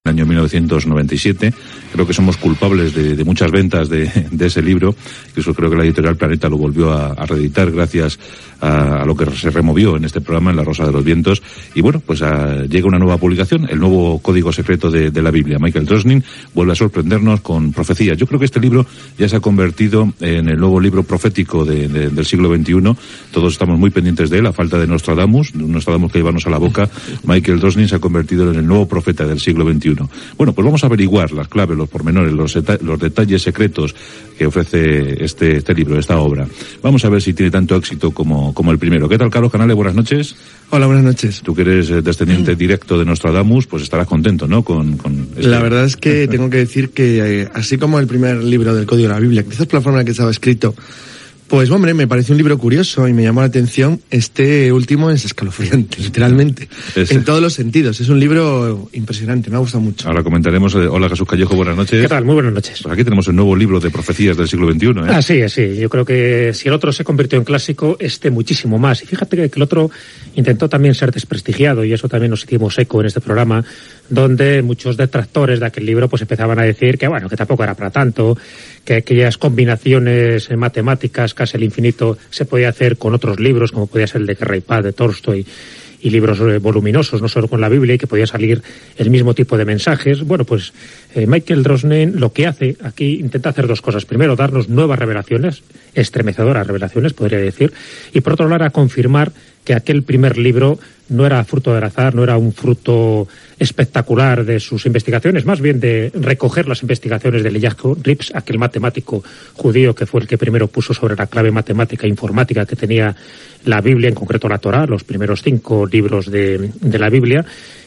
el año 1997. Creo que somos culpables de muchas ventas de ese libro. Incluso creo que la editorial Planeta lo volvió a reeditar gracias a lo que se removió en este programa, en La Rosa de los Vientos. Y bueno, pues llega una nueva publicación, el nuevo Código Secreto de la Biblia. Michael Drosnin vuelve a sorprendernos con profecías. Yo creo que este libro ya se ha convertido en el nuevo libro profético del siglo XXI. Todos estamos muy pendientes de él, a falta de Nostradamus que llevarnos a la boca. Michael Drosnin se ha convertido en el nuevo profeta del siglo XXI. Bueno, pues vamos a averiguar las claves, los pormenores, los detalles secretos que ofrece este libro, esta obra. Vamos a ver si tiene tanto éxito como el primero. ¿Qué tal, Carlos Canales? Buenas noches. Hola, buenas noches. Tú que eres descendiente directo de Nostradamus, pues estarás contento, ¿no? Con La verdad es que tengo que decir que así como el primer libro del Código de la Biblia, quizás por la forma en la que estaba escrito, pues hombre, me pareció un libro curioso y me llamó la atención. Este último es escalofriante, literalmente, en todos los sentidos. Es un libro impresionante, me ha gustado mucho. Ahora comentaremos. Hola, Jesús Callejo, buenas noches. ¿Qué tal? Muy buenas noches. Pues aquí tenemos el nuevo libro de profecías del siglo XXI, ¿eh? Así es, sí. Yo creo que si el otro se convirtió en clásico, este muchísimo más. Y fíjate que el otro intentó también ser desprestigiado, y eso también nos hicimos eco en este programa, donde muchos detractores de aquel libro pues empezaban a decir que bueno, que tampoco era para tanto, que aquellas combinaciones matemáticas casi al infinito se podía hacer con otros libros, como podía ser el de Guerra y Paz de Tolstoy, y libros voluminosos, no solo con la Biblia, y que podía salir el mismo tipo de mensajes. Bueno, pues Michael Drosnin lo que hace aquí, intenta hacer dos cosas. Primero, darnos nuevas revelaciones, estremecedoras revelaciones, podría decir, y por otro lado, a confirmar que aquel primer libro no era fruto del azar, no era un fruto espectacular de sus investigaciones, más bien de recoger las investigaciones de Eliyahu Rips, aquel matemático judío que fue el que primero puso sobre la clave matemática e informática que tenía la Biblia, en concreto la Torá, los primeros 5 libros de la Biblia,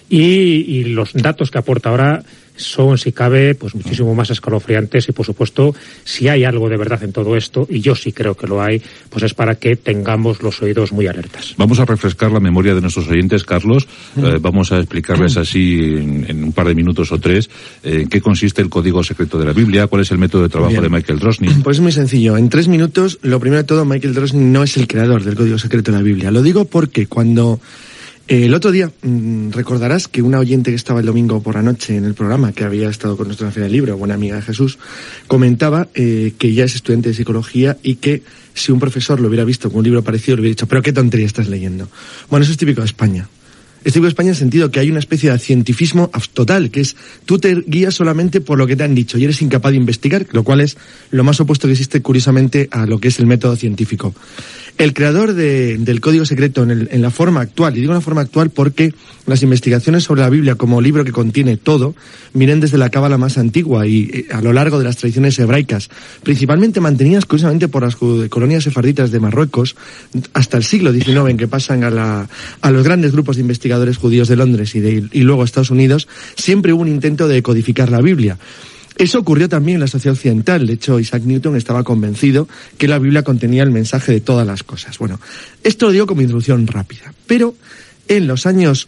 y los datos que aporta ahora son, si cabe, pues muchísimo más escalofriantes. Y por supuesto, si hay algo de verdad en todo esto, y yo sí creo que lo hay, pues es para que tengamos los oídos muy alertas. Vamos a refrescar la memoria de nuestros oyentes, Carlos. Vamos a explicarles así en un par de minutos o 3 en qué consiste el Código Secreto de la Biblia, cuál es el método de trabajo de Michael Drosnin. Pues es muy sencillo. En 3 minutos, lo primero de todo, Michael Drosnin no es el creador del Código Secreto de la Biblia. Lo digo porque cuando el otro día, recordarás que una oyente que estaba el domingo por la noche en el programa, que había estado con nosotros en la Feria del Libro, buena amiga de Jesús, comentaba que ya es estudiante de psicología y que si un profesor lo hubiera visto con un libro parecido, le hubiera dicho, pero qué tontería estás leyendo. Bueno, eso es típico de España. Es típico de España en el sentido que hay una especie de cientifismo total, que es tú te guías solamente por lo que te han dicho y eres incapaz de investigar, lo cual es lo más opuesto que existe, curiosamente, a lo que es el método científico. El creador del Código Secreto en la forma actual, y digo la forma actual porque las investigaciones sobre la Biblia como libro que contiene todo, vienen desde la cábala más antigua y a lo largo de las tradiciones hebraicas, principalmente mantenidas curiosamente por las colonias sefarditas de Marruecos, hasta el siglo XIX, en que pasan a los grandes grupos de investigadores judíos de Londres y luego a Estados Unidos. Siempre hubo un intento de codificar la Biblia. Eso ocurrió también en la sociedad occidental. De hecho, Isaac Newton estaba convencido que la Biblia contenía el mensaje de todas las cosas. Bueno, esto lo digo como introducción rápida. Pero en los años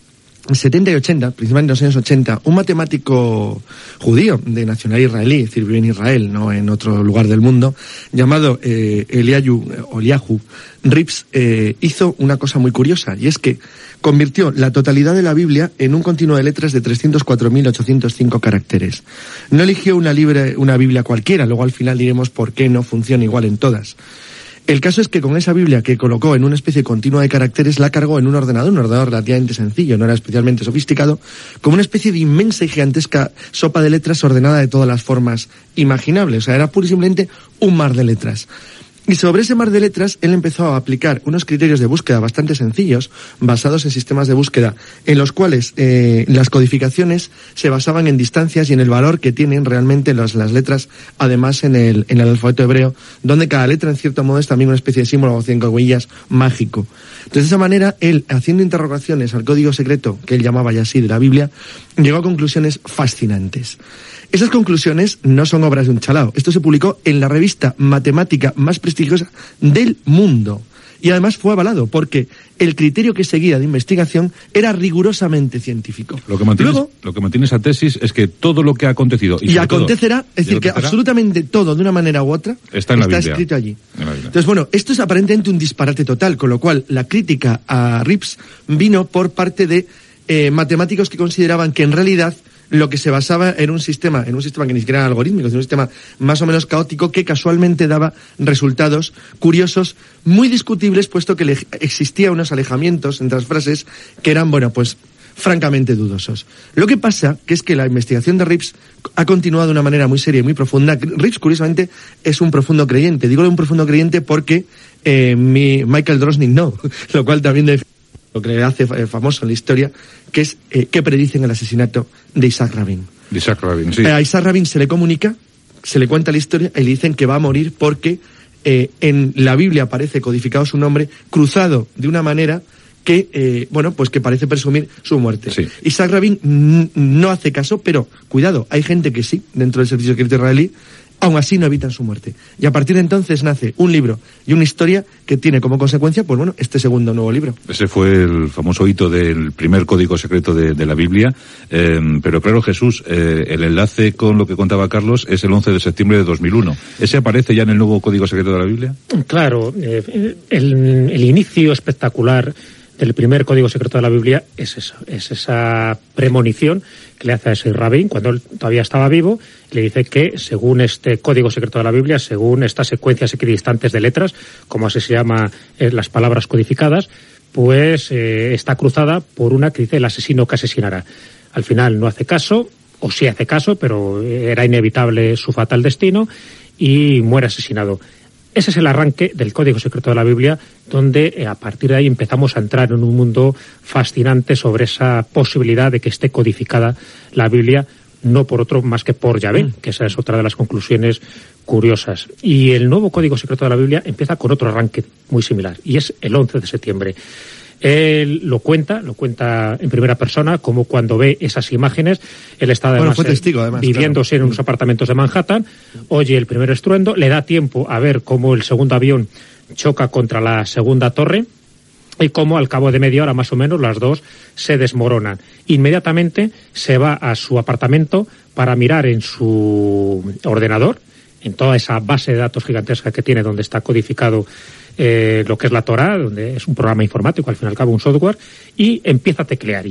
70 y 80, principalmente en los años 80, un matemático judío de nacionalidad israelí, es decir, vive en Israel, no en otro lugar del mundo, llamado Eliyahu Rips, hizo una cosa muy curiosa, y es que convirtió la totalidad de la Biblia en un continuo de letras de 304.805 caracteres. No eligió una Biblia cualquiera, luego al final diremos por qué no funciona igual en todas. El caso es que con esa Biblia que colocó en una especie continua de caracteres, la cargó en un ordenador relativamente sencillo, no era especialmente sofisticado, como una especie de inmensa y gigantesca sopa de letras ordenada de todas las formas imaginables. O sea, era pura y simplemente un mar de letras. Y sobre ese mar de letras, él empezó a aplicar unos criterios de búsqueda bastante sencillos, basados en sistemas de búsqueda, en los cuales las codificaciones se basaban en distancias y en el valor que tienen realmente las letras, además en el alfabeto hebreo, donde cada letra, en cierto modo, es también una especie de símbolo o 5 huellas mágico. Entonces, de esa manera, él, haciendo interrogaciones al código secreto, que él llamaba ya así, de la Biblia, llegó a conclusiones fascinantes. Esas conclusiones no son obras de un chalao. Esto se publicó en la revista matemática más prestigiosa del mundo. Y además fue avalado porque el criterio que seguía de investigación era rigurosamente científico. Lo que mantiene esa tesis es que todo lo que ha acontecido... Y acontecerá, es decir, que absolutamente todo, de una manera u otra, está escrito allí. Entonces, bueno, esto es aparentemente un disparate total, con lo cual la crítica a Rips vino por parte de matemáticos que consideraban que en realidad lo que se basaba en un sistema que ni siquiera era algorítmico, sino un sistema más o menos caótico que casualmente daba resultados curiosos, muy discutibles, puesto que existía unos alejamientos entre las frases que eran, francamente dudosos. Lo que pasa que es que la investigación de Rips ha continuado de una manera muy seria y muy profunda. Rips, curiosamente, es un profundo creyente. Digo un profundo creyente porque Michael Drosnin no, lo cual también lo que le hace famoso en la historia, que es que predicen el asesinato de Isaac Rabin. Isaac Rabin, sí. A Isaac Rabin se le comunica, se le cuenta la historia y le dicen que va a morir porque en la Biblia aparece codificado su nombre cruzado de una manera que, que parece presumir su muerte. Sí. Isaac Rabin no hace caso, pero cuidado, hay gente que sí, dentro del servicio secreto israelí, aún así no evitan su muerte. Y a partir de entonces nace un libro y una historia que tiene como consecuencia, este segundo nuevo libro. Ese fue el famoso hito del primer código secreto de la Biblia. Pero claro, Jesús, el enlace con lo que contaba Carlos es el 11 de septiembre de 2001. ¿Ese aparece ya en el nuevo código secreto de la Biblia? Claro, el inicio espectacular del primer código secreto de la Biblia es eso, es esa premonición que le hace a ese Rabin cuando él todavía estaba vivo. Le dice que según este código secreto de la Biblia, según estas secuencias equidistantes de letras, como así se llama las palabras codificadas, está cruzada por una que dice el asesino que asesinará. Al final no hace caso, o sí hace caso, pero era inevitable su fatal destino y muere asesinado. Ese es el arranque del Código Secreto de la Biblia, donde a partir de ahí empezamos a entrar en un mundo fascinante sobre esa posibilidad de que esté codificada la Biblia, no por otro más que por Yahvé, que esa es otra de las conclusiones curiosas. Y el nuevo Código Secreto de la Biblia empieza con otro arranque muy similar, y es el 11 de septiembre. Él lo cuenta en primera persona, como cuando ve esas imágenes. Él está además, fue testigo, además, viviéndose en unos apartamentos de Manhattan, oye el primer estruendo, le da tiempo a ver cómo el segundo avión choca contra la segunda torre y cómo al cabo de media hora más o menos las dos se desmoronan. Inmediatamente se va a su apartamento para mirar en su ordenador, en toda esa base de datos gigantesca que tiene donde está codificado lo que es la Torá, donde es un programa informático, al fin y al cabo un software, y empieza a teclear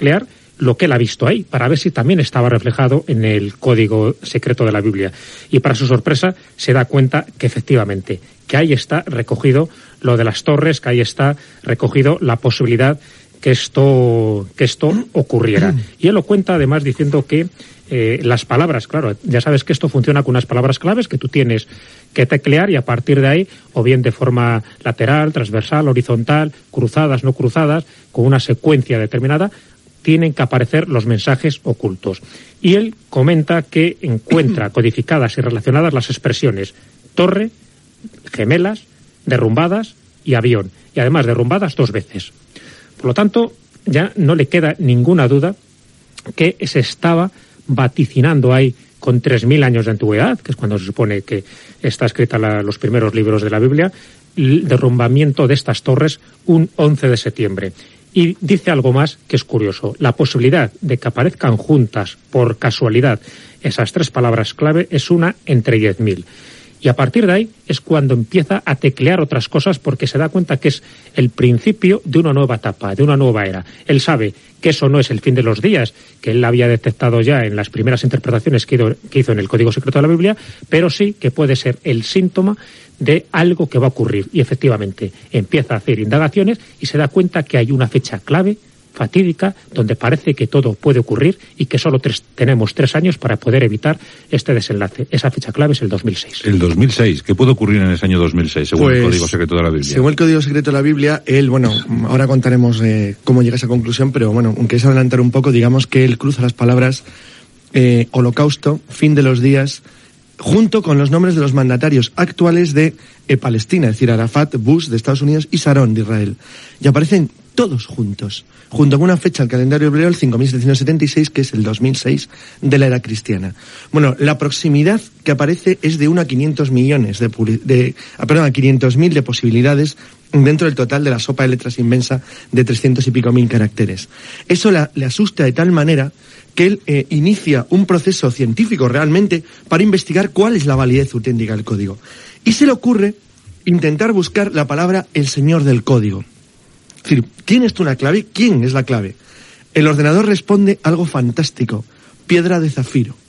lo que él ha visto ahí, para ver si también estaba reflejado en el código secreto de la Biblia. Y para su sorpresa se da cuenta que efectivamente, que ahí está recogido lo de las torres, que ahí está recogido la posibilidad que esto ocurriera. Y él lo cuenta además diciendo que las palabras, claro, ya sabes que esto funciona con unas palabras claves que tú tienes que teclear y a partir de ahí, o bien de forma lateral, transversal, horizontal, cruzadas, no cruzadas, con una secuencia determinada, tienen que aparecer los mensajes ocultos. Y él comenta que encuentra codificadas y relacionadas las expresiones torre, gemelas, derrumbadas y avión. Y además derrumbadas 2 veces. Por lo tanto, ya no le queda ninguna duda que se estaba vaticinando ahí con 3.000 años de antigüedad, que es cuando se supone que está escrita los primeros libros de la Biblia, el derrumbamiento de estas torres un 11 de septiembre. Y dice algo más que es curioso. La posibilidad de que aparezcan juntas por casualidad esas 3 palabras clave es una entre 10.000. Y a partir de ahí es cuando empieza a teclear otras cosas porque se da cuenta que es el principio de una nueva etapa, de una nueva era. Él sabe que eso no es el fin de los días, que él había detectado ya en las primeras interpretaciones que hizo en el Código Secreto de la Biblia, pero sí que puede ser el síntoma de algo que va a ocurrir. Y efectivamente empieza a hacer indagaciones y se da cuenta que hay una fecha clave, fatídica, donde parece que todo puede ocurrir y que solo tenemos 3 años para poder evitar este desenlace. Esa fecha clave es el 2006. El 2006. ¿Qué puede ocurrir en ese año 2006, según el Código Secreto de la Biblia? Según el Código Secreto de la Biblia, él, ahora contaremos cómo llega a esa conclusión, pero aunque es adelantar un poco, digamos que él cruza las palabras holocausto, fin de los días, junto con los nombres de los mandatarios actuales de Palestina, es decir, Arafat, Bush de Estados Unidos y Sharon de Israel. Y aparecen todos juntos, junto con una fecha al calendario hebreo, el 5776, que es el 2006 de la era cristiana. La proximidad que aparece es de 1 a 500 millones a 500.000 de posibilidades dentro del total de la sopa de letras inmensa de 300 y pico mil caracteres. Eso le asusta de tal manera que él inicia un proceso científico realmente para investigar cuál es la validez auténtica del código. Y se le ocurre intentar buscar la palabra el señor del código. Es decir, ¿tienes tú una clave? ¿Quién es la clave? El ordenador responde algo fantástico. Piedra de Zafiro.